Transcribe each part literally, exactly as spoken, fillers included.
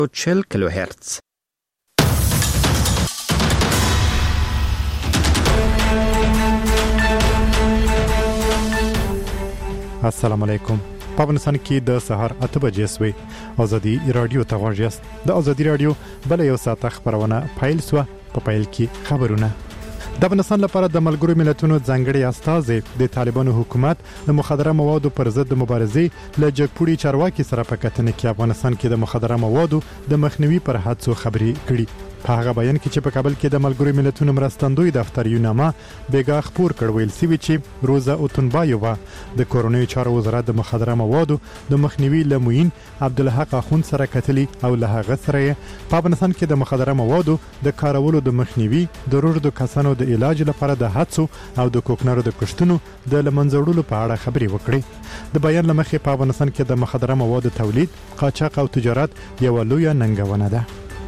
چهل کیلوهرتز. السلام علیکم. په افغانستان کې د سهار اته بجې سوي. ازادي رادیو ته غواړئ. د ازادي رادیو بل یو ساعت خبرونه فایل سو په فایل کې خبرونه. د افغانستان لپاره د ملګرو ملتونو ځانګړي استازي د طالبانو حکومت د مخدره موادو پر ضد مبارزې له جګپوړي چارواکي سره په کتنه کې افغانستان کې د مخدره موادو د مخنیوي پر هڅو خبري کړي. په هغه بیان کې چې په کابل کې د ملګرو ملتونو مرستندوی دفتر یونامه بیګا خبر کړ ویل سی چې روزا اوتنبایووا د کورونی چارو وزارت د مخدره موادو د مخنیوي لموین عبدالحق اخوند سره کتلی او له هغه سره په افغانستان کې د مخدره موادو د کارولو د مخنیوي د روړدو کسانو د علاج لپاره د هڅو او د کوکنارو د کښتونو د لمنځوړلو په اړه خبري وکړي. د بیان لمخې په افغانستان کې د مخدره موادو تولید، قاچاق او تجارت یو لوی ننګونه ده.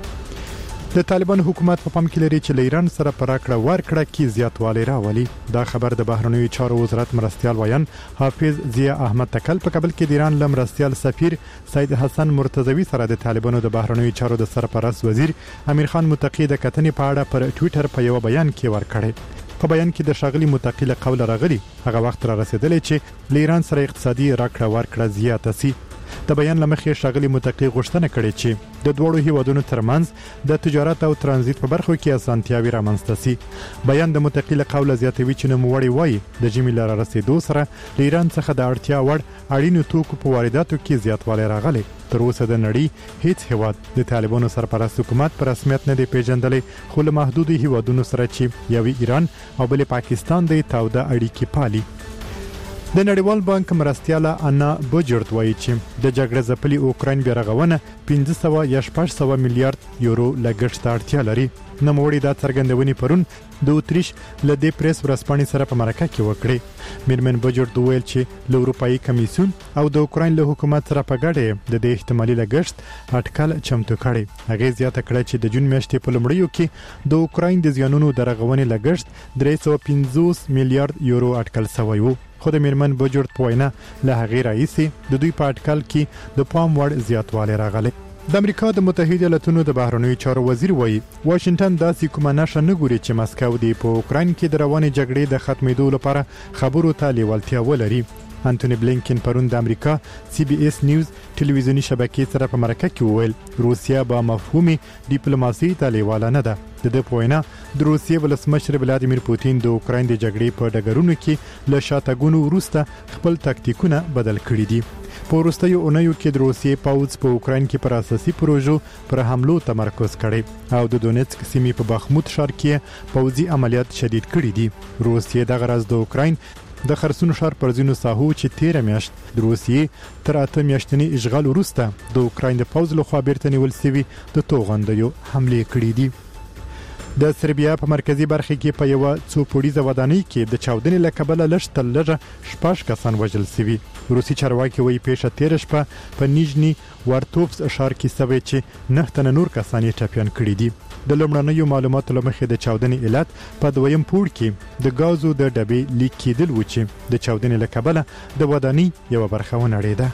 د طالبان حکومت په پام کې لري چې ایران سره پراکړه ورکړه کې زیاتوالی راولي. دا خبر د بهرنیو چارو وزارت مرستيال ویان حافظ ضیا احمد تکل په کابل کې د ایران لم مرستيال سفیر سید حسن مرتضوی سره د طالبانو د بهرنیو چارو د سرپرست وزیر امیر خان متقی د کتنې په اړه پر ټوئیټر په یو بیان کې ورکړی. په بیان کې د شاغلی متقی له قول راغلی هغه وخت را رسیدلی چې ایران سره اقتصادي راکړه ورکړه زیاته سي. د بیان لمخې شاغلی متقی غوښتنه کړې چې د دوړو هیوادونو ترمنځ د تجارت او ترانزیت په برخو کې اسانتیاوي رامنځته سي. بیان د متقی له قوله زیاتوي چې نوموړی وایي د جمی لار رسیدو سره ایران څخه د اړتیا وړ اړینو توکو په وارداتو کې زیاتوالی راغلی. تر اوسه د نړۍ هیڅ هیواد د طالبانو سرپرست حکومت پر رسمیت نه دی پیژندلی، خو له محدودو هیوادونو سره چې یوی ایران او بل پاکستان د تاوده اړیکې پالي. د نړیوال بانک مرستياله انا بوجرد وایي چې د جګړې ځپلي اوکراین بیرغونه پنځه سوه یا شپږ سوه میلیارډ یورو لګښت اړتیا لري. نوموړي دا څرګندونې پرون د اوتریش له دې پریس ورځپاڼې سره په مرکه کې وکړې. میرمن بوجرد ویل چې له اروپאי کمیسیون او د اوکراین له حکومت سره په ګډه د دې احتمالي لګښت اټکل چمتو کړي. هغه زیاته کړه چې د جون میاشتې په لومړیو کې د اوکراین د زیانونو درغونې لګښت درې سوه پنځوس میلیارډ یورو اټکل شوی و. خو د میرمن بوجرد په وینا له هغې راهیسې د دوی په اټکل کې د پام وړ زیاتوالی راغلی. د امریکا د متحده ایالاتونو د بهرنیو چارو وزیر وایي واشنگټن داسې کومه نښه نه ګوري چې مسکو د په اوکراین کې د روانې جګړې د ختمېدو لپاره خبرو ته لیوالتیا ولري. انټونی بلینکن پرون د امریکا سی بي اس نیوز ټلویزیونی شبکې سره په مرکه کې وویل روسیا به مفهومي ډیپلوماسي ته لیواله نه ده. د دې په وینا د روسیې ولسمشر ولادیمیر پوتین د اوکراین د جګړې په ډګرونو کې له شاتګونو وروسته خپل تاکتیکونه بدل کړي دي. په وروستیو اونیو کې د روسیې پوځ په اوکراین کې پر اساسي پروژو پر حملو تمرکز کړي او د دونیتسک سیمې په بخموت ښار کې پوځي عملیات شدید کړي دي. روسیې دغه راز د اوکراین د خرسون ښار پر ځینو ساحو چې تیره میاشت د روسیې تر اته میاشتني اشغال وروسته د اوکراین د پوځ لخوا بیرته نیول شوي د توغندیو حملې کړي دي. د سربیا په مرکزی برخه کې په یو څو پوړیزه ودانۍ کې د چاودنې له کبله لږ تر لږه شپږ کسان وژل شوي. روسي چارواکي وایي پیښه تیره شپه په نیژني وارتوفس ښار کې شوې چې نه تنه نور کسان یې ټپیان کړي دي. د لومړنیو معلوماتو له مخې د چاودنې علت په دویم پوړ کې د غازو د ډبې لیک کېدل و چې د چاودنې له کبله د ودانۍ یو برخه ونړېده.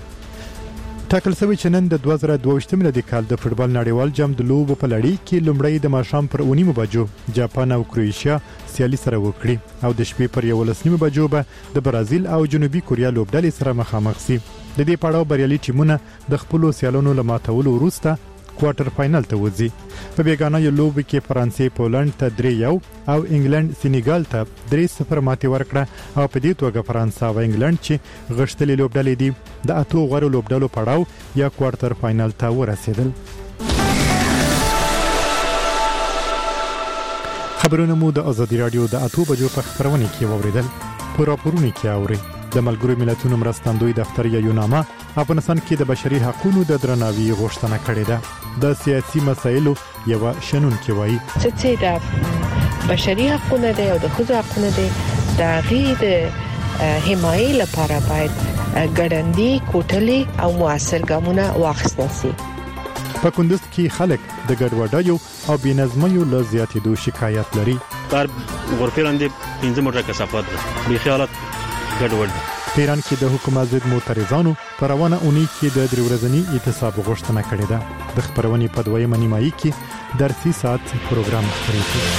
ټاکل شوی چې نن د دوه زره دوه ویشتم میلادي کال د فوټبال نړیوال جام د لوبو په لړۍ کې لومړی د ماښام پر اوه نیمو بجو جاپان او کروشیا سیالي سره وکړي او د شپې پر یولس نیمو بجو به د برازیل او جنوبي کوریا لوبډلې سره مخامخ شي. د دې پړاو بریالي ټیمونه د خپلو سیالانو له ماتولو وروسته کوارټر فائنل ته وځي. په بیګانه یو لوب کې فرانسې پولند ته درې یو او انګلند سینیګال ته درې صفر ماتې ورکړه او په دې توګه فرانسه او انګلند چې غښتلې لوبډلې دي د اتو غوړو لوبډلو پړاو یا کوارټر فائنل ته ورسېدل. خبرونه مو د ازادي رادیو د اتو بجو په خبرونه کې ووریدل. په راپورونه کې اوري د ملګرو ملتونو مرستندوی دفتر یا یونامه افغانستان کې د بشري حقوقو د درناوي غوښتنه کړې ده. د سیاسي مسایلو یو شنونکي وایي چې د بشري حقوقو د او د ښځو حقوقو د غیر حمایې لپاره باید ګړندی کوټلي او موثر ګامونه واخیستل شي. په کندوز کې خلک د ګډوډیو او بېنظمیو له زیاتېدو شکایت لري. بار غرفه لاندې پنځه موټر کثافات دی. به خیالات ګډوډ په ایران کې د حکومت ضد معترضانو په روانه اونۍ کې د درې ورځني اعتصاب غوښتنه کړې ده. د خبرونې په دویمه نیمایي کې درسي ساعت پروګرام خپرېږي.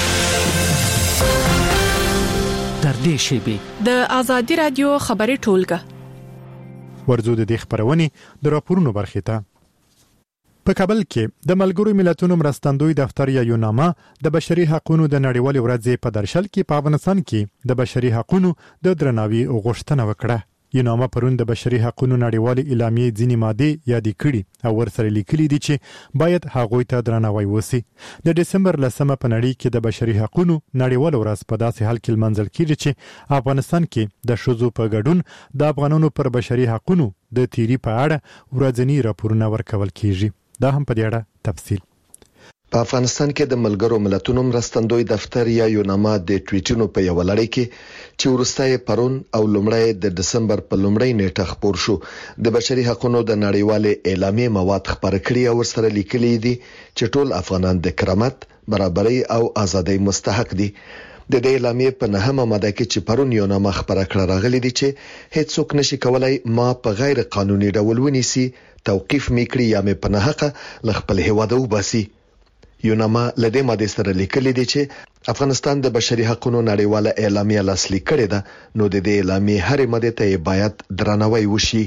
تر دې شیبې د آزادي رادیو خبري ټولګه ورزو د دې خبرونې د راپورونو برخې ته. په کابل کې د ملګرو ملتونو مرستندوی دفتر یا یوناما د بشري حقوقو د نړیوال ورځې په درشل کې په افغانستان کې د بشري حقوقو د درناوي غوښتنه وکړه. یوناما پرون د بشري حقوقو نړیوال اعلامیې ځینې ماده یادې کړې او ورسره لیکلي دي چې باید هغوی ته درناوی وسی. د دسمبر لسمه په نړۍ کې د بشري حقوقو نړیوال ورځ په داسې حال کې لمانځل کیږي چې افغانستان کې د شذو په ګډون د افغانانو پر بشري حقوقو د تیری په اړه ورځنی راپورونه ورکول کیږي. دا هم په دې اړه تفصیل. په افغانستان کې د ملګرو ملتونو مرستندوی دفتر یا یوناما د ټویټونو په یو لړۍ کې چې ورسته پرون او لومړی د دسمبر په لومړۍ نیټه خبر شو د بشري حقوقو د نړیوال اعلامیې مواد خبر کړي او ورسره لیکلي دي چې ټول افغانان د کرامت، برابرۍ او ازادۍ مستحق دي. د دې اعلامیې په نهمه ماده کې چې پرون یوناما خبره کړه راغلي دي چې هیڅوک نشي کولای ما په غیر قانوني ډول ونیسي، توقيف میکړي یا مې په نهقه لخپل هواده وباسي. یوناما لدې ماده سره لیکلي دي چې افغانستان د بشري حقوقو نړیواله اعلامیه لاسلیک کړې ده، نو د دې اعلامیې هرې ماده ته باید درناوی وشي.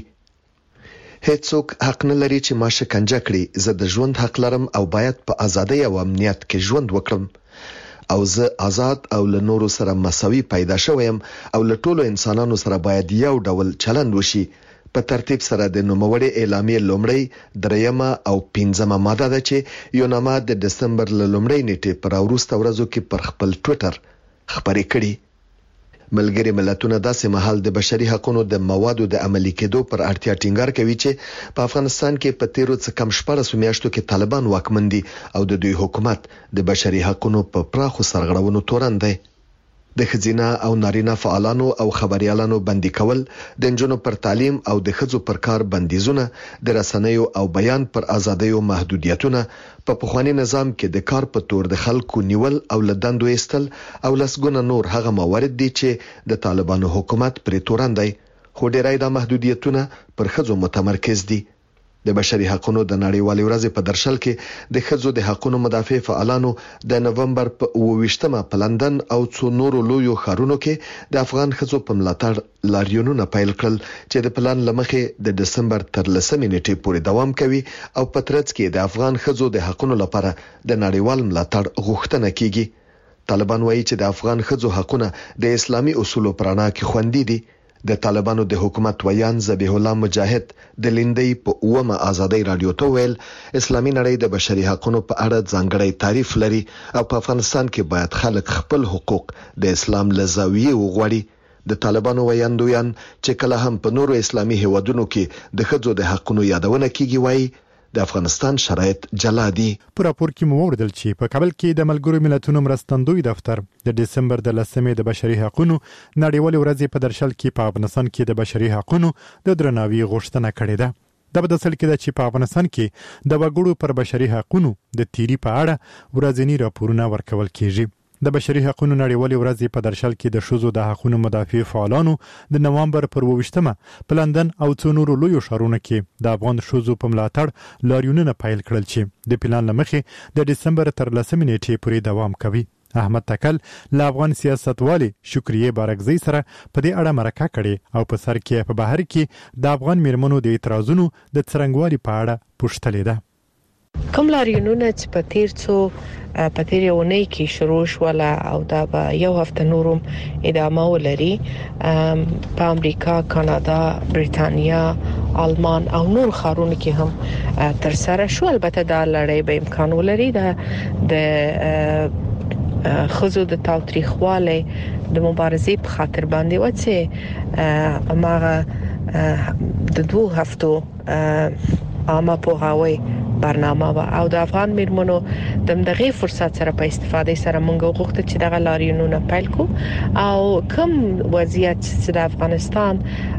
هیڅوک حق نه لري چې ما شکنجه کړي. زه د ژوند حق لرم او باید په ازادۍ او امنیت کې ژوند وکړم او زه آزاد او له نورو سره مساوي پیدا شوم او له ټولو انسانانو سره باید یو ډول چلند وشي. په ترتیب سره د نوموړي اعلامیې لومړی، دریمه او پنځمه ماده ده چې یوناما د دسمبر له لومړۍ نیټې پر وروسته ورځو کې پر خپل ټوئیټر خبرې کړي. ملګری ملتونه داسې مهال د بشري حقوقو د موادو د عملي کېدو پر اړتیا ټینګار کوي چې په افغانستان کې په تیرو څه کم شپږ میاشتو کې طالبان واکمن دي او د دوی حکومت د بشري حقوقو په پراخو سرغړونو تورن دی. د خزینه او نارینه فعالانو او خبريالانو بندي کول، د نجونو پر تعلیم او د ښځو پر کار بندیزونه، د رسنیو او بیان پر ازادۍ محدودیتونه، په پخوانی نظام کې د کار په تور د خلکو نیول او لدندو ایستل او لسګونه نور هغه موارد دي چې د طالبانو حکومت پرې تورن دی. خو ډیری د محدودیتونه پر ښځو متمرکز دي. د بشري حقوقو د نړیوالې ورځې په درشل کې د ښځو د حقوقو مدافع فعالانو د نومبر په اووه ویشتمه په لندن او څو نورو لویو ښارونو کې د افغان ښځو په ملاتړ لاریونونه پیل کړل چې د پلان لمخې د دسمبر تر لسمې نیټې پورې دوام کوي او په ترڅ کې د افغان ښځو د حقوقو لپاره د نړیوال ملاتړ غوښتنه کیږي. طالبان وایي چې د افغان ښځو حقوقونه د اسلامي اصولو پر رڼا کې خوندي دي. د طالبانو د حکومت ویان ذبیح الله مجاهد د لیندۍ په اومه ازادۍ رادیو ته ویل اسلامي نړۍ د بشري حقوقو په اړه ځانګړی تعریف لري او په افغانستان کې باید خلک خپل حقوق د اسلام له زاویې وغواړي. د طالبانو ویاندویان چې کله هم په نورو اسلامي هیوادونو کې د ښځو د حقوقو یادونه کیږي وایي د افغانستان شرایط جلا دي. په راپور کې مو وردل چې په کابل کې د ملګرو ملتونو مرستندوی دفتر د دسمبر د لسمې د بشري حقوقو نړیوال ورځې په درشل کې په افغانستان کې د بشري حقوقو د درناوي غوښتنه کړې ده. د بدسل کې د چې په افغانستان کې د وګړو پر بشري حقوقو د تیری په اړه ورځنی راپورونه ورکول کیږي. د بشري حقوقو نړیوال ورځ په درشل کې د شذو د حقوقو مدافع فعالانو د نومبر پر ویشتمه په لندن او څو نورو لویو ښارونو کې د افغان شذو په ملاتړ لاریونونه پیل کړل چې د پلان لمخې د دسمبر تر لسمې نیټې پورې دوام کوي. احمد تکل له افغان سیاستوالي شکریه بارکزی سره په دې اړه مرکه کړې او په سر کې په بهر کې د افغان میرمنو د اعتراضونو د څرنګوالي په اړه پوښتلې ده. کوم لاریونونه چې په تیر څو په تیر ونې کې شروع شول او دا به یو هفته نورم ادامه ولري په امریکا، کانادا، بریتانیا، آلمان او نور ښارونو کې هم تر سره شو. البته دا لړۍ به امکان ولري د خزو د تاوتریخواله د مبارزې په خاطر باندې وڅه ماغه د دوه هفتو عامه پوهاوی برنامه و او د افغان میرمنو د دغه فرصت سره په استفاده سره مونږ غوښتل چې دغه لاریونونه پیل کو او کوم وضعیت چې د افغانستان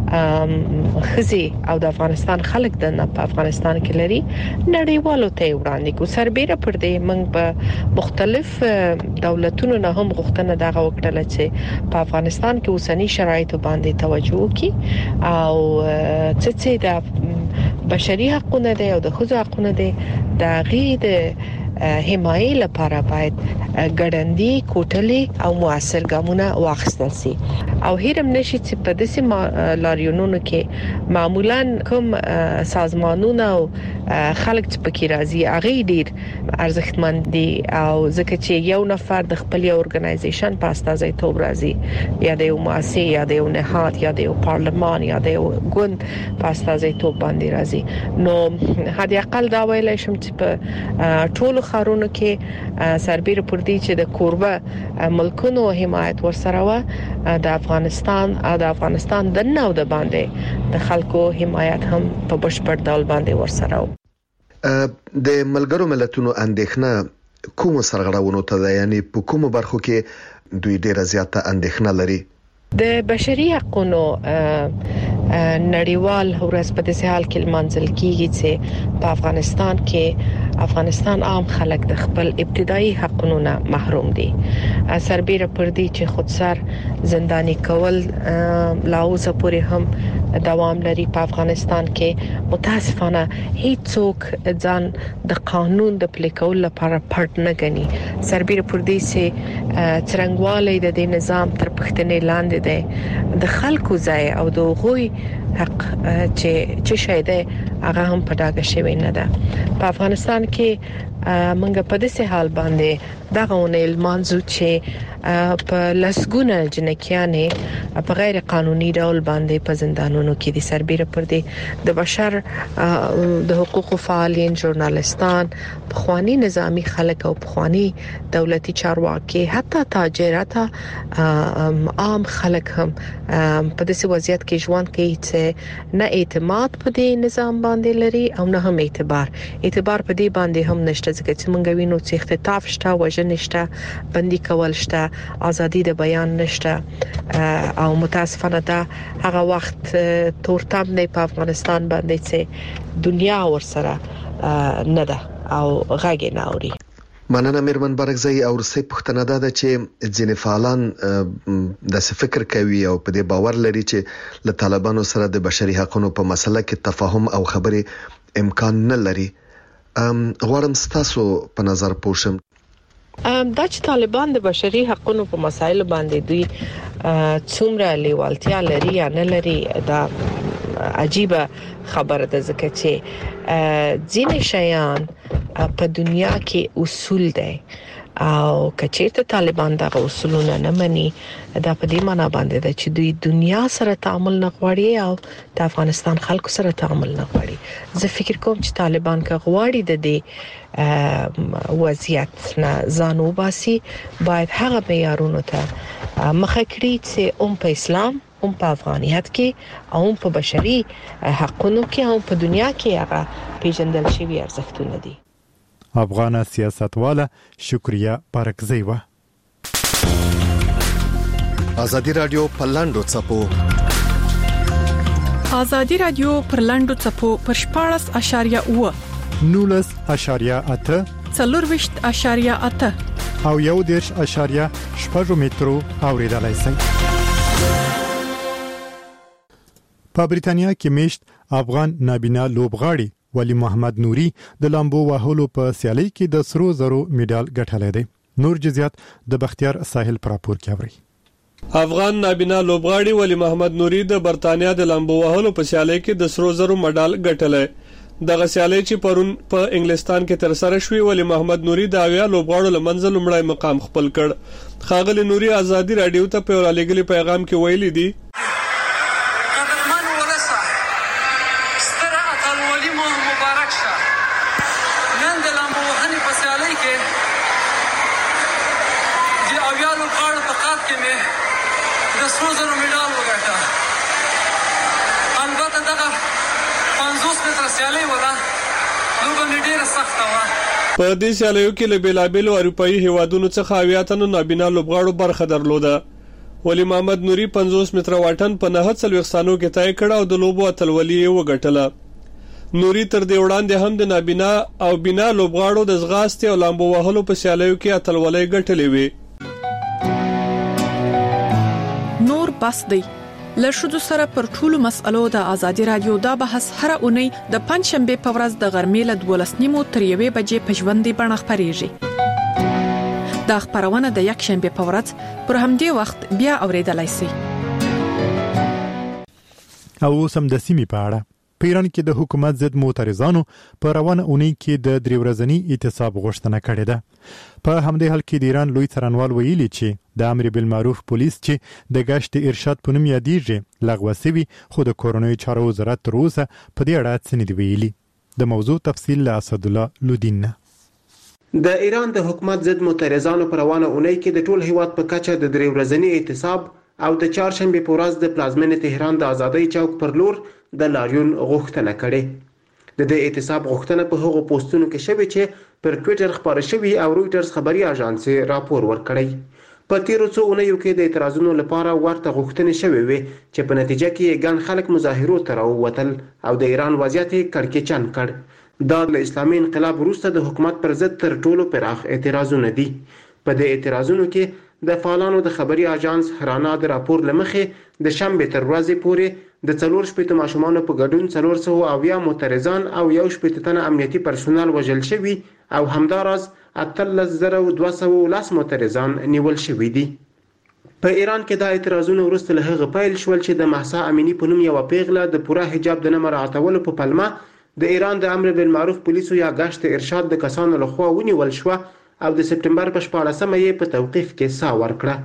خزي او د افغانستان خلک د افغانستان کې لري نړیوالو ته وړاندې کو سربېره پر دې موږ په مختلف دولتونو نه هم غوښتنه دغه وکړه چې په افغانستان کې اوسنی شرایط باندې توجه وکړي او چې د بشري حقوقو او د ښځو حقوقو د غید حمایې لپاره باید ګړندی کوټلې او موثر ګامونه واخیستل شي او هیرم نشي چې په داسې لاریونونو کې معمولاً کوم سازمانونه او خلک چې پکې راځي هغه ډیر ارزښتمن دي او ځکه چې یو نفر د خپل ارګنایزیشن په استازیتوب راځي یا د یو مؤسسه یا د یو نهاد یا د یو پارلمان یا د یو ګوند په استازیتوب باندې راځي نو هدي اقل دا ویلای شم چې په ټولو خارونو کې سربېره پر دې چې د کوربه ملکونو حمایت ورسره و د افغانستان او د افغانستان د نو د باندې د خلکو حمایت هم په بشپړ ډول باندې ورسره و د ملګرو ملتونو اندېښنه کوم سرغړاونو ته ده یعنی په کومو برخو کې دوی ډیره زیاته اندېښنه لري د بشري حقوقو نړیوال ورځ په دې حال کې منځل کیږي چې په افغانستان کې افغانستان عام خلک د خپل ابتدایي حقوقو نه محروم دي سربېره پر دې چې خودسر زنداني کول لا اوسه پورې هم دوام لري په افغانستان کې متاسفانه هیڅوک ځان د قانون د پلي کول لپاره پټ نه غني سربېره پر دې چې څرنګوالی د دې نظام تر پښتنې لاندې دی د خلکو ځای او د غوي حق چې چې شایده هغه هم پټاګه شوی نه ده په افغانستان کې منګه په دې حال باندې دغه ونیل مانزو چې په لسګونه جنکیانې په غیر قانوني ډول باندې په زندانونو کې دي سربېره پر دې د بشر د حقوقو فعالین ژورنالستان پخوانی نظامی خلک او پخوانی دولتي چارواکي حتی تاجرات عام خلک هم په داسې وضعیت کې ژوند کوي چې نه اعتماد په دې نظام باندې لري او نه هم اعتبار اعتبار په دې باندې هم نشته ځکه چې مونږ وینو چې اختطاف شته وژنه شته بندي کول شته ازادي د بیان نشته او متاسفانه دا هغه وخت تورتم نه په افغانستان باندې چې دنیا ورسره نه ده او غږی نه اوري مننه میرمن برګزی او رسې پښتنه ده چې ځینې فعالان د فکر کوي او په دې باور لري چې له طالبانو سره د بشري حقوقو په مسله کې تفاهم او خبرې امکان نه لري غواړم ستاسو په نظر پوښم دا چې طالبان د بشري حقوقو په مسایلو باندې دوی څومره لیوالتیا لري یا نه لري دا عجیبه خبره ده ځکه چې ځینې شیان په دنیا کې اصول دي او کچېرته طالبان دغه اصولونه نه مني دا په دې معنی باندې ده چې دوی دنیا سره تعامل نه غواړي او د افغانستان خلکو سره تعامل نه غواړي زه فکر کوم چې طالبان که غواړي د دې وضعیت نه ځان وباسي باید هغه معیارونو ته مخه کړي چې هم په اسلام هم په افغانیت کې او هم په بشري حقوقو کې او په دنیا کې هغه پیژندل شوی ارزښتونه دي افغان سیاستواله شکریا پارکزی و ازادي رادیو پلاندو چپو ازادي رادیو پرلاندو چپو پر شپاړس اشاریه و نولس اشاریه اته څلورويشت اشاریه اته او یو دیرش اشاریه شپږ مترو اوریدلای شئ په بریتانیا کې میشت افغان نابینا لوبغاړي ولی محمد نوري د لامبو وهلو په سیالي کې د سرو زرو میډال ګټلې دی نور جزئیات د بختیار ساحل پراپور کې اوري افغان نابینا لوبغاړي ولی محمد نوري د برتانیا د لامبو وهلو په سیالي کې د سرو زرو میډال ګټلې دغه سیالي چې پرون په انګلستان کې تر سره شوې ولی محمد نوري د اویا لوبغاړو لمنځه لومړی مقام خپل کړ خاغلی نوري ازادي رادیو ته په ورالېګلي پیغام کې ویلي دي سیالي ولا په دې سیالیو کې له بیلابیلو اروپایي هیوادونو څخه اویا تنو نابینا لوبغاړو برخه درلوده. ولی محمد نوري پنځوس متره واټن په نهه څلوېښت ثانیو کې طی کړ او د لوبو اتلولي یې وګټله. نوري تر دې وړاندې هم د نابینا او بینا لوبغاړو د ځغاستې او لامبو وهلو په سیالیو کې اتلولۍ ګټلې وې. نور بس دی له شذو سره پر ټولو مسألو د ازادي رادیو دا بحث هر اونۍ د پنځشنبه په ورځ د غرمې له دولس نیمو تر یوې بجې په ژوندۍ بڼه خپرېږي. دا خبرونه د یک شنبه په ورځ پر همدې وخت بیا اوریدلای شئ. او سم د سیمې په اړه په ایران کې د حکومت ضد معترضانو په روانه اونۍ کې د درې ورځني اعتصاب غوښتنه کړې ده. په همدې حال کې د ایران لوی څارنوال ویلي چې د امر بالمعروف پولیس چې د گشت ارشاد په نوم یادېږي لغوه شوی، خو د کورونوي چارو وزارت تر اوسه په دې اړه څه نه دی ویلي. د موضوع تفصیل له اسد الله لودین نه. د ایران د حکومت ضد معترضانو په روانه اونۍ کې د ټول هیواد په کچه د درې ورځني اعتصاب او د چهارشنبه په ورځ د پلازمینې تهران د آزادۍ چوک پر لور د لاریون غوښتنه کړې. د دې اعتصاب غوښتنه په هغو پوسټونو کې شوې چې پر ټوئیټر خبرې شوې او رويټرز خبري اژانس راپور ورکړی. په تیرو څو اونیو کې د اعتراضونو لپاره ورته غوښتنې شوې وې چې په نتیجه کې ګڼ خلک مظاهرو ته راووتل او د ایران وضعیت کړکېچن کړ. دا د اسلامي انقلاب وروسته د حکومت پر ضد تر ټولو پراخ اعتراضونه دي. په دې اعتراضونو کې د فعالانو د خبري اژانس هرانا د راپور لمخې د شنبه تر ورځې پورې د څلور شپېته ماشومانو په ګډون څلور سوه اویا معترضان او یو شپېته تنه امنیتي پرسونل وژل شوي او همداراز اتلس زره دوه سوه ولس معترضان نیول شوي دي. په ایران کې دا اعتراضونه وروسته له هغه پیل شول چې د مهسا امینی په نوم یوه پیغله د پوره حجاب د نه مراعاتولو په پلمه د ایران د امر بالمعروف پولیسو یا گشت ارشاد د کسانو لخوا ونیول شوه او د سپټمبر په شپاړسمه یې په توقیف کې سا ورکړه.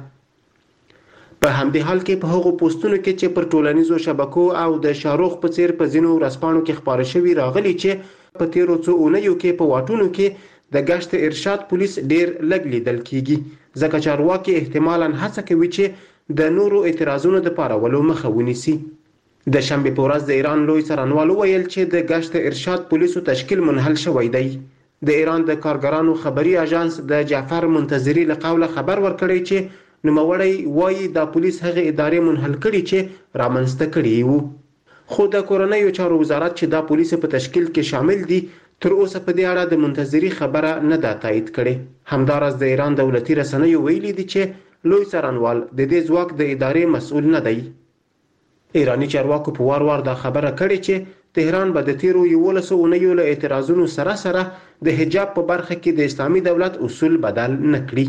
په همدې حال کې په هغو پوسټونو کې چې پر ټولنیزو شبکو او د شاروخ په څیر په ځینو ورځپاڼو کې خپاره شوي راغلي چې په تیرو څو اونیو کې په واټونو کې د گشت ارشاد پولیس ډیر لږ لیدل کیږي، ځکه چارواکي احتمالاً هڅه کوي چې د نورو اعتراضونو د پارولو مخه ونیسي. د شنبه په ورځ د ایران لوی څارنوال ویل چې د گشت ارشاد پولیسو تشکیل منحل شوی دی. د ایران د کارګرانو خبري اژانس د جعفر منتظری له قوله خبر ورکړی چې نوموړی وایي دا پولیس هغه ادارې منحل کړي چې رامنځته کړي وو. خو د کورنیو چارو وزارت چې دا پولیس په تشکیل کې شامل دي تر اوسه په دې اړه د منتظری خبره نه ده تایید کړې. همداراز د ایران دولتي رسنیو ویلي دي چې لوی څارنوال د دې ځواک د ادارې مسؤل نه دی. ایرانی چارواکو په وار وار دا خبره کړې چې تهران به د تیرو یولسو اونیو له اعتراضونو سره سره د حجاب په برخه کې د اسلامي دولت اصول بدل نه کړي.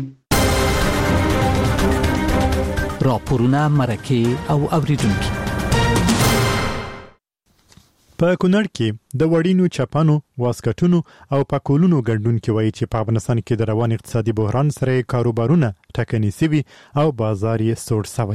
راپورونه مرکه او اوریدونکو. په کونړ کې د وړینو چپانو، واسکټونو او پکولونو ګډون کې وایي چې په افغانستان کې د روان اقتصادي بحران سره کاروبارونه ټکني سوي او بازار یې سوړ سوی.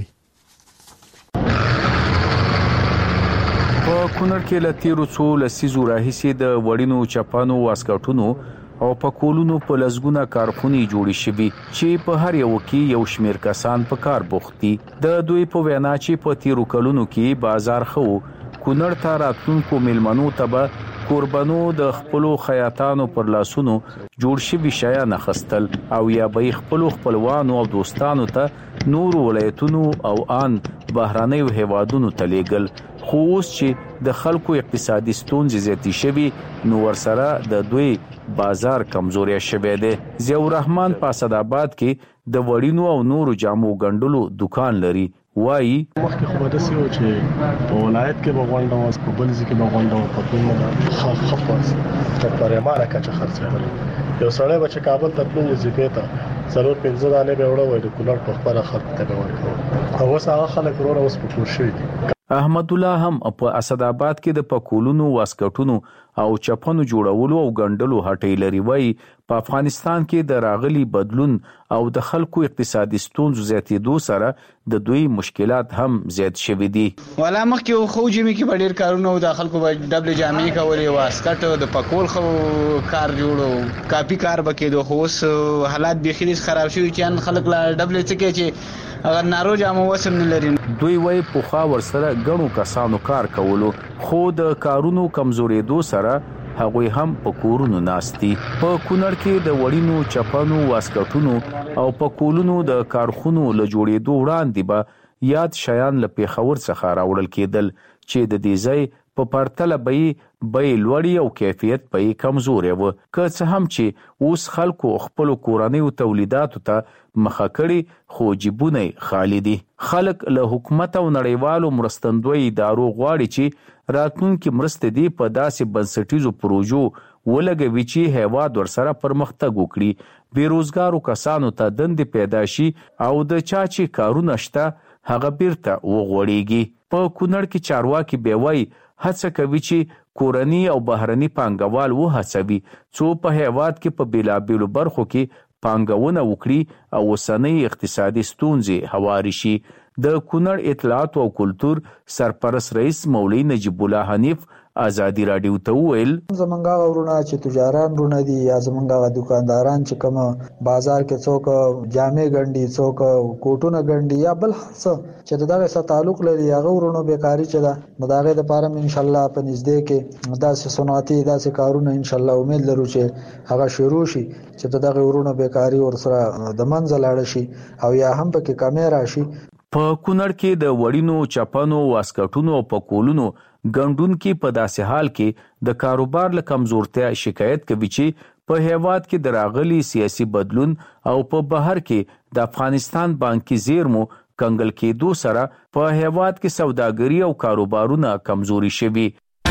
په کونړ کې له تیرو څو لسیزو راهیسې د وړینو چپانو، واسکټونو او پکولونو په لزګونه کارخونې جوړې شوي چې په هر یو کې یو شمیر کسان په کار بوخت دي. د دوی په وینا چې په تیرو کلونو کې بازار خو کونړ ته راتلونکو میلمنو ته به کوربنو د خپلو خیاطانو پر لاسونو جوړ شوي شیان اخیستل او یا به خپلو خپلوانو او دوستانو ته نور ولایتونو او ان بهرانیو هیوادونو ته لیږل. خو اوس چې د خلکو اقتصادي ستونزې زیاتې شوي نو ورسره د دوی بازار کمزوري شوی دی. ضیاء الرحمن په اسداباد کې د وړینو او نورو جامو ګنډلو دکان لري. وایي مخکې خو به داسې و چې په ولایت کې به غونډه وه، په بل ځای کې به غونډه وه، په کوم نه ښه ښه پاس تر پرېمانه کچه خرڅېدل. یو سړی به چې کابل ته تللو وظیفې ته څلور پنځه دانې به یې وړه وی د کونړ په خپله خلک ته به ورکول او اوس هغه خلک وروره اوس په کور شوي دي. احمد الله هم په اسداباد کې د پکولونو، واسکټونو او چپنو جوړولو او ګنډلو هټۍ لري. وایي په افغانستان کې د راغلي بدلون او د خلکو اقتصادي ستونزو زیاتېدو سره د دوی مشکلات هم زیات شوي دي. ولا مخکې خو جمی کې ډېر کارونه او د خلکو به ډبل جامې کولې، واسکټ د پکول خو کار جوړو، کاپی کار به کېدو. خو اوس حالات بیخي خراب شوي چې خلک لا ډبل څه کوي چې اگر نارو جامو وسم نه لري. دوی وایي پوخا ورسره ګڼو کسانو کار کولو، خو د کارونو کمزورېدو سره هغوی هم په کورونو ناستي. په کونړ کې د وړینو چپنو واسکټونو او په کولونو د کارخونو له جوړېدو وړاندې به یاد شیان له پیښور څخه راوړل کېدل چې د دې ځای په پرتله به یې لوړی او کیفیت به یې کمزورې و. که څه هم چې اوس خلکو خپلو کورنیو تولیداتو ته مخه کړي خو جیبونه خالی دي. خلک له حکومت او نړیوالو مرستندوی ادارو غواړي چې راتلونکي مرستې دي په داسې بنسټیزو پروژو ولګوي چې هیواد ورسره پرمختګ وکړي، بیروزګارو کسانو ته دندې پیدا شي او د چا چې کارونه شته هغه بیرته وغوړېږي. په کونړ کې چارواکي بیوای هڅه کوي چې کورني او بهرني پانګوال وهڅوي څو په هیواد کې په بیلابیلو برخو کې پانګونه وکړي او اوسنۍ اقتصادي ستونزې هواري شي. د کونړ اطلاعات او کلتور سرپرست رئیس مولوی نجیب الله حنیف ازادي رادیو ته ویل زمونږه ورونه چې تجاران رونه دي یا زمونږه دکانداران چې کوم بازار کې څوک جامې ګنډي څوک کوټونه ګنډي یا بل څه چې دغه سره تعلق لري هغه ورونو بیکاری چې دا نو دغه د پاره ان شاء الله په نږدې کې داسې صنعتي داسې کارونه ان شاء الله امید لرو چې هغه شروع شي چې دغه ورونو بیکاری ورسره د منځ لاړ شي او یا هم پکې کمې راشي. په کونړ کې د وړینو چپنو واسکټونو او په کولونو ګندونکو په داسې حال کې د کاروبار له کمزورتیا شکایت کوي چې په هیواد کې د راغلي سیاسي بدلون او په بهر کې د افغانستان بانکي زیرمو کنګل کېدو سره په هیواد کې سوداګري او کاروبارونه کمزوري شوي.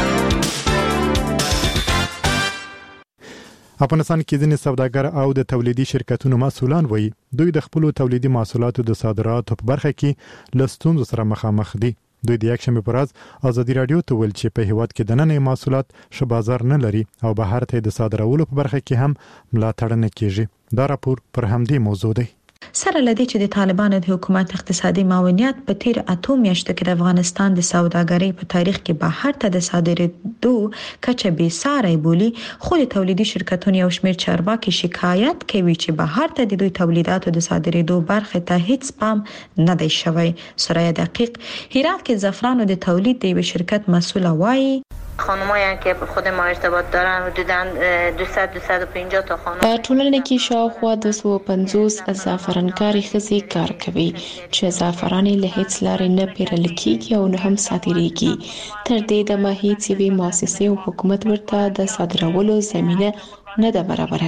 افغانستان کې ځینې سوداګر او د تولیدي شرکتونو مسؤلان وایي دوی د خپل تولیدي محصولاتو د صادراتو په برخه کې له ستونزو سره مخامخ دي. دوی د یکشنبه پر ورځ ازادي رادیو ته ویل چې په هیواد کې د نننۍ محصولات ش بازار نه لري او بهر ته د صادرولو په برخه کې هم ملاتړ نه کیږي. دا راپور پر همدې موضوع دی. سره لدی چې د طالبانو د حکومت اقتصادي معاونیت په تیر اته میاشتو کې د افغانستان د سوداګرۍ په تاریخ کې بهر ته د صادرېدو کچه بې ساري بولی، خو د تولیدي شرکتونو یو شمېر چارواکي شکایت کوي چې بهر ته د دوی تولیداتو د صادرېدو برخه ته هیڅ پام نه دی شوی. سرای دقیق هرات کې زعفرانو د تولید د یو شرکت مسئول وایي خانمایی که خود ما ارتباط دارن حدوداً دویست تا دویست و پنجاه تا خانم په ټولنه کې شاوخوا دوه سوه و پنځوس زعفرانکاري ښځې کار کوي چې زعفران له هیڅ لارې نه پیرل کېږي او نه هم صادریږي. تر دې دمه هیڅ یوې مؤسسې او حکومت ورته د صادرولو زمینه نه ده برابره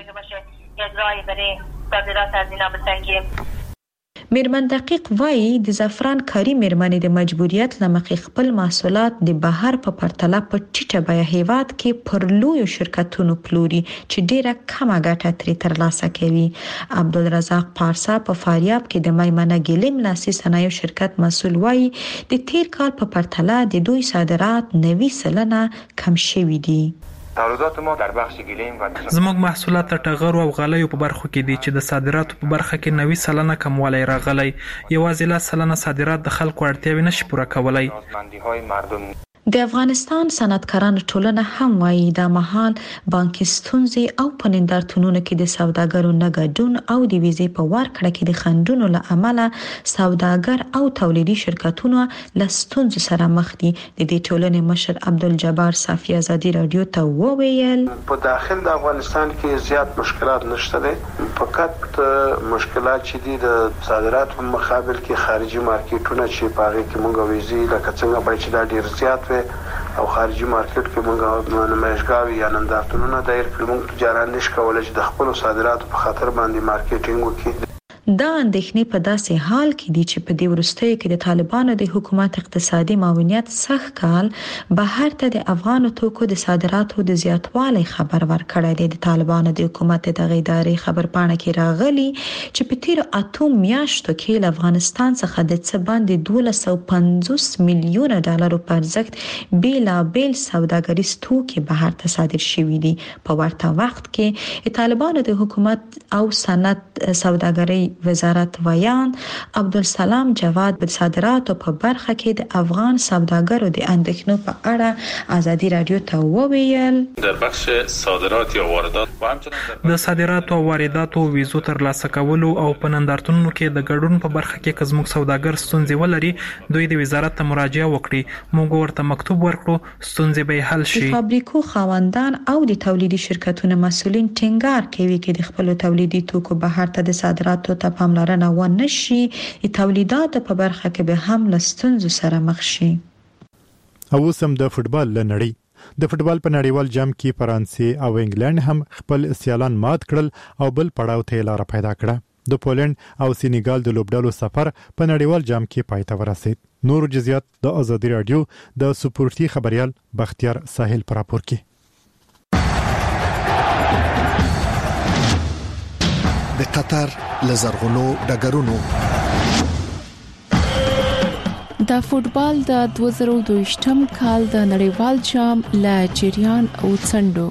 کړې. میرمن دقیق وایي د زعفران کاري میرمنې د مجبوریت لمخې خپل محصولات د بهر په پرتله په ټیټه بیه هیواد کې پر لویو شرکتونو پلوري چې ډیره کمه ګټه ترې ترلاسه کوي. عبدالرزاق پارسا په فاریاب کې د میمنه ګلیم لاسي صنایعو شرکت مسؤل وایي د تیر کال په پرتله د دوی صادرات نوي سلنه کم شوي دي. زموږ محصولات ټغرو او غالیو په برخو کې دي چې د صادراتو په برخه کې نوي سلنه کموالی راغلی. یوازې لا سلنه صادرات د خلکو اړتیاوې نشي پوره کولای. د افغانستان صنعتکارانو ټولنه هم وایي دا مهال بانکي ستونزې او په نندارتونونو کې د سوداګرو نه ګډون او د ویزې په ورکړه کې د خنډونو له امله سوداګر او تولیدي شرکتونه له ستونزو سره مخ دي. د دې ټولنې مشر عبدالجبار صافي ازادي رادیو ته وویل په داخل د افغانستان کې زیات مشکلات نشته دي، فقط مشکلات چې دي د صادرات په مقابل کې خارجي مارکیټونه چې پاره کې مونږ ویزې لکه څنګه به چې دا ډیر زیات او خارجي مارکیټ کې موږ نمایشګاوي یا نندارتونونه دایر کړو. موږ تجاران نش کولای چې د خپل صادراتو په خاطر باندې مارکیټینګ وکړي. دا اندېښنې په داسې حال کې دي چې په دې وروستیو کې د طالبانو د حکومت اقتصادي معاونیت سخت کال بهر ته د افغانو توکو د صادراتو د زیاتوالي خبر ورکړی دی. د طالبانو د حکومت دغه ادارې خبرپاڼه کې راغلي چې په تیر اته میاشتو کې له افغانستان څخه د څه باندې دولس سوه پنځوس میلیونه ډالرو په ارزښت بیلابیل سوداګریز توکي بهر ته صادر شوي دي. په ورته وخت کې طالبانو د حکومت او صنعت سوداګرۍ وزارت ویان عبدالسلام جواد په صادراتو په برخه کې د افغان سوداګرو د اندېښنو په اړه ازادي رادیو ته وویل. در بخش صادرات یا واردات و همچنین د صادراتو او وارداتو ویزو ترلاسه کولو او په نندارتونونو کې د ګډون په برخه کې که زموږ سوداګر ستونزې ولري دوی د وزارت ته مراجعه وکړي، موږ ورته مکتوب ورکړو، ستونزې به حل شي. د فابریکو خاوندان او د تولیدي شرکتونو مسؤلین ټینګار کوي چې د خپل تولیدي توکو بهر ته د صادراتو ته پاملرنه ونه شي، د تولیداتو په برخه کې به هم له ستونزو سره مخ شي. او سم د فوتبال لنړی د فوتبال په نړیوال جام کې فرانسې او انګلند هم خپل سیالان مات کړل او بل پړاو ته لار پیدا کړه. د پولند او سینیګال د لوبډالو سفر په نړیوال جام کې پای ته ورسید. نور جزئیات د ازادي رادیو د سپورتي خبريال بختیار ساحل پر راپور کې. د قطر لزرغونو ډګرونو د فوتبال د دوه زره دوه کال د نړیوال جام لا جریان او څنډو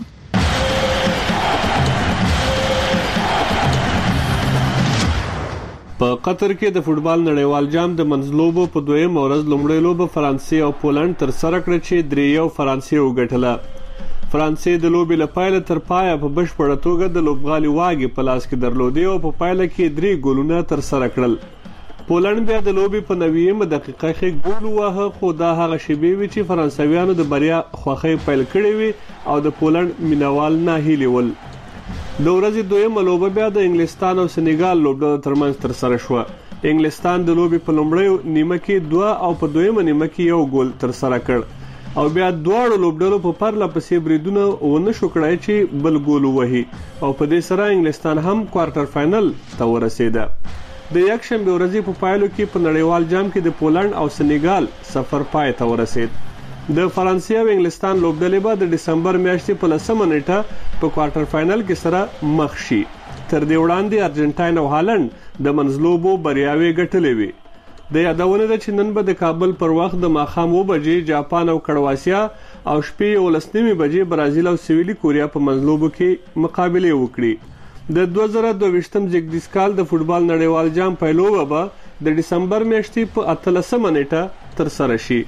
په قطر کې د فوتبال نړیوال جام د منځلوبو په دویم ورځ لومړی لوبه فرانسې او پولند تر سره کړه چې درې یو فرانسې وګټله. فرانسې د لوبې لپاره تر پایه په بشپړه توګه د لوبغالي واګي په لاس کې درلودي او په پایله کې درې ګولونه تر سره کړل. پولند بیا د لوبې په نویمه دقیقه کې ګول ووهه، خو دا هغه شیبې وې چې فرانسویانو د بریا خوښۍ پیل کړې وي او د پولند مینوال ناهیلي ول. د ورځې دویمه لوبه بیا د انګلستان او سینیګال لوبډلو ترمنځ تر سره شوه. انګلستان د لوبې په لومړۍ نیمه کې دوه او په دویمه نیمه کې یو ګول تر سره کړ او بیا دواړو لوبډلو په پرله پسې بریدونه ونه شو کړای چې بل ګول ووهي او په دې سره انګلستان هم کوارټر فائنل ته ورسېده. د یکشنبه ورځې په پایلو کې په نړیوال جام کې د پولند او سینیګال سفر پای ته ورسید. د فرانسې او انګلستان لوبډلې به د دسمبر میاشتې په لسمه نیټه په کوارټر فائنل کې سره مخ شي. تر دې وړاندې ارجنټاین او هالند د منځلوبو بریاوې ګټلې وي. د یادونه ده چې نن به د کابل پر وخت د ماښام اوه بجې جاپان او کرواسیا او شپې یولس نیمې بجې برازیل او سویلي کوریا په منځلوبو کې مقابلې وکړي. د دوه زره دوه زیږدیز کال د فوتبال نړیوال جام پیلوبه به د دسمبر میاشتې په اتلسمه نیټه تر سره شي.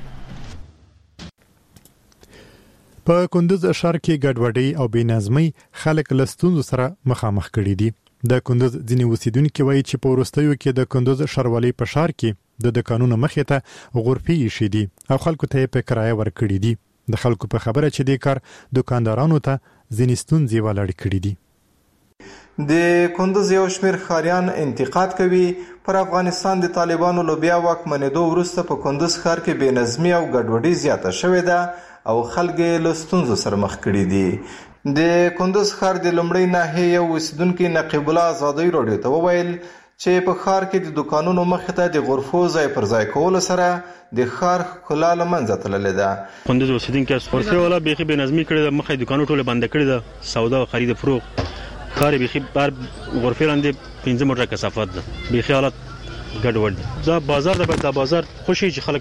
په کندوز ښار کې ګډوډي او بېنظمۍ خلک له ستونزو سره مخامخ کړي دي. د کندوز ځینې اوسیدونکو وایي چې په وروستیو کې د کندوز ښاروالۍ په ښار کې د دکانونو مخې ته غرفې ایښې دي او خلکو ته یې په کرایه ورکړي دي. د خلکو په خبره چې دې کار دکاندارانو ته ځینې ستونزې ولاړې کړي دي. د کندوز یو شمېر ښاریان انتقاد کوي پر افغانستان د طالبانو له بیا واکمنېدو وروسته په کندوز ښار کې بېنظمي او ګډوډي زیاته شوې ده او خلک یې له ستونزو سره مخ کړي دي. د کندوز ښار د لومړۍ ناحیې یو اوسیدونکي نقیب الله ازادي راډیو ته وویل چې په ښار کې د دکانونو مخې ته د غرفو ځای پر ځای کولو سره د ښار ښکلا له منځه تللې ده. کندوز اوسیدونکي غرفې والا بیخي بېنظمي کړې ده، مخې دکانونه ټوله بنده کړې ده، سودا او خرید فروغ ښار بیخي بار غرفې لاندې پنځه موټره کثافت ده، بیخي حالت ګډوډ دی. دا بازار ده، دا بازار خوشي چې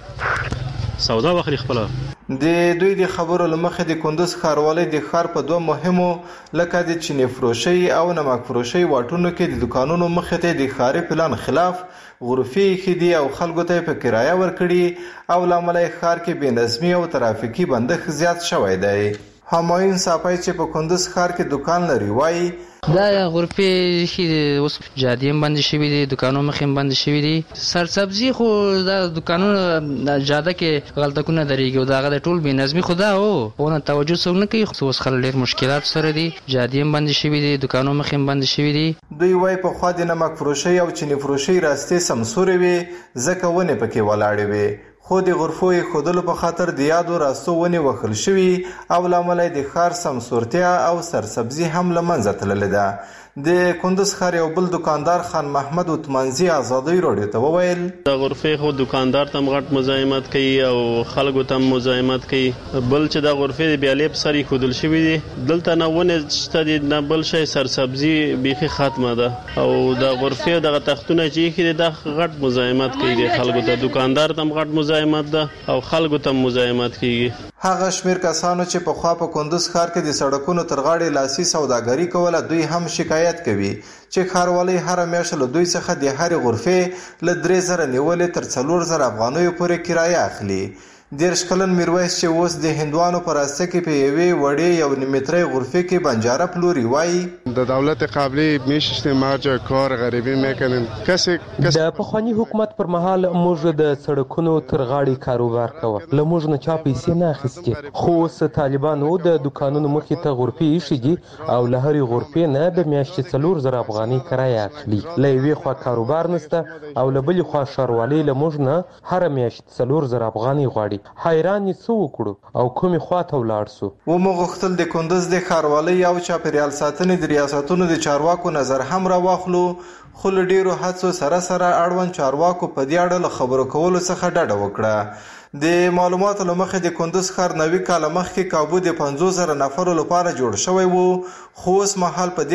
خلک سودا واخلي خپله. د دوی د خبرو له مخې د کندوز ښاروالۍ د ښار په دوه مهمو لکه د چینی فروشۍ او نمک فروشۍ واټونو کې د دکانونو مخې ته د ښاري پلان خلاف غرفې ایښې دي او خلکو ته یې په کرایه ورکړي او له امله یې ښار کې بېنظمي او ترافیکي بندښت زیات شوی دی. همایون صافی چې په کندوز ښار کې دکان لري وایي دا غرفې چې اوس جادې هم بندې شوي دي، دکانو مخې هم بندې شوي دي. سرسبزي خو دا دکانونه جاده کې غلطکونه درېږي او د هغه د ټول بېنظمي خو دا هو ونه توجه څوک نه کوي. اوس خلک ډېر مشکلات سره دي، جادې هم بندې شوي دي، دکانو مخې هم بندې شوي دي. دوی وایي پخوا د نمک فروشۍ او چیني فروشۍ راستې سمسورې وې ځکه ونې پکې ولاړې وې، خو د غرفو ایښودلو په خاطر د یادو راستو ونې وهل شوي او له امله د ښار سمسورتیا او سرسبزي هم له منځه تللې ده. د کندوز ښار یو بل دکاندار خان محمد عثمانزي ازادي راډیو ته وویل د غرفې خو دکاندار ته غټ مزاحمت کوي او خلکو ته مزاحمت کوي. بل چې د غرفې د بیالې په سر ایښودل شوي دي، دلته نه ونې شته دي نه بل شی، سرسبزي بیخي ختمه ده او د غرفې دغه تختونه چې ایښي دي دا غټ مزاحمت کوي د خلکو ته. دکاندار ته غټ مزاحمت ده او خلکو ته مزاحمت کیږي. هغه شمیر کسانو چې په خوا په کندوز ښار کې د سړکونو تر غاړې لاسي سوداګري کوله دوی هم شکایت شکایت کوي چې ښاروالۍ هر میاشت له دوی څخه د هرې غرفې له درې زره نیولې تر څلور زره افغانیو پورې کرایه اخلي. دیرش کلن میرویس چې اوس د هندوانو په راسته کې په یوې وړې یو نیمترۍ غرفه کې بنجاره پلوري وایي د دولت قبلی میشت مارج کار غریبی میکنیم کسی د پخوانی حکومت پر مهال موږ د سړکونو تر غاړې کاروبار کوه له موږ نه چا پیسې نه اخیستې خو اوس طالبانو د دکانونو مخې ته غرفې ایښي دي او له هرې غرفې نه د میاشتې څلور زره افغانۍ کرایه اخلي. له یوې خوا کاروبار نشته او له بلې خوا ښاروالۍ له موږ نه هره میاشت څلور زره افغانۍ غواړي. حیران یې څه وکړو او کومې خوا ته ولاړ سو. ومو غوښتل د کندز د ښاروالۍ او چاپیریال ساتنې د ریاستونو د چارواکو نظر هم راواخلو خو له ډیرو هڅو سره سره اړوند چارواکو په دې اړه له خبرو کولو څخه ډډه وکړه. د معلوماتو له مخې د کندز ښار نوي کاله مخکې کابو د پنځوس زره نفرو لپاره جوړ شوی و خو اوس مهال په